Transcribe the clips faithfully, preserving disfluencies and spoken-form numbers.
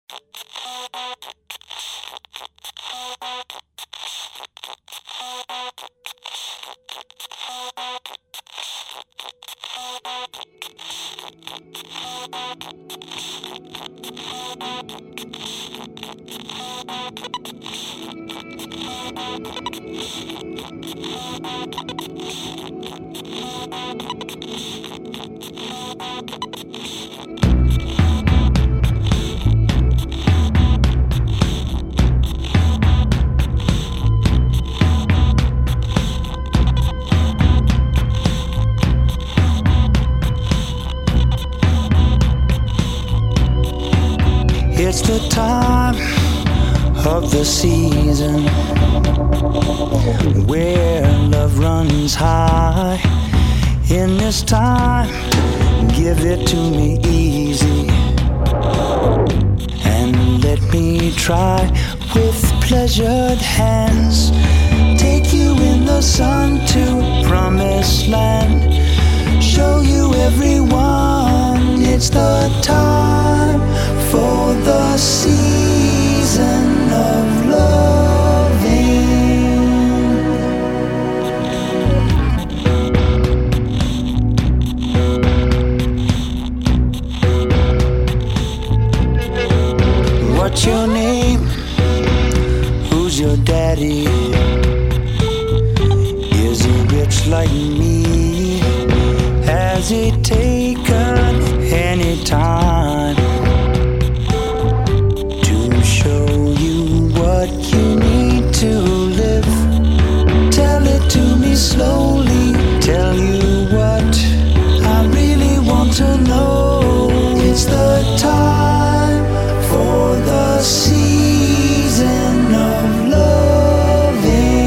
It's the time of the season where love runs high. In this time, give it to me easy and let me try with pleasured hands. Take you in the sun to promised land. Show you everyone it's the time for the season of loving. What's your name? Who's your daddy? Is he rich like me? Has he taken any time to show you what you need to live? Tell it to me slowly, tell you what I really want to know. It's the time for the season of loving.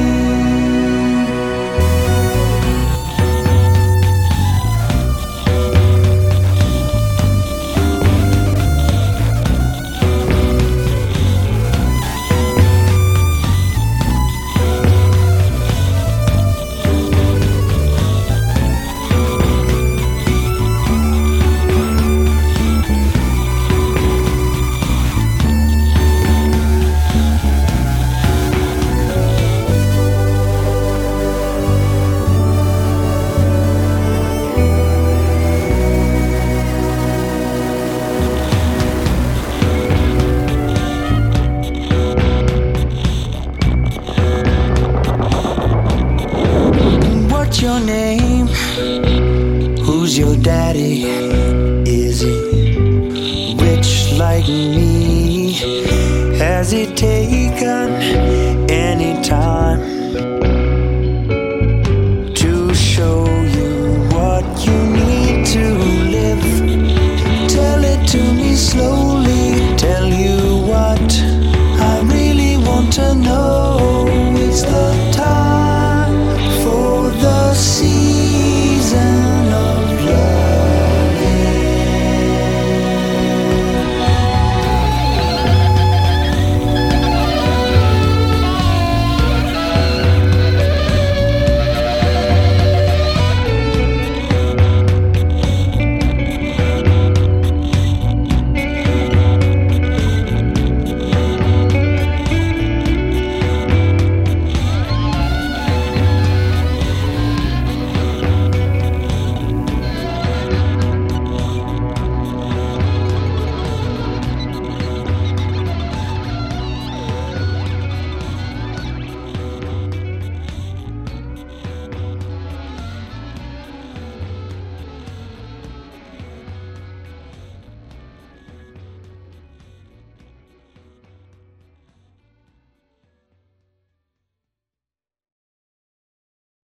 What's your name? Who's your daddy? Is he rich like me? Has he taken any time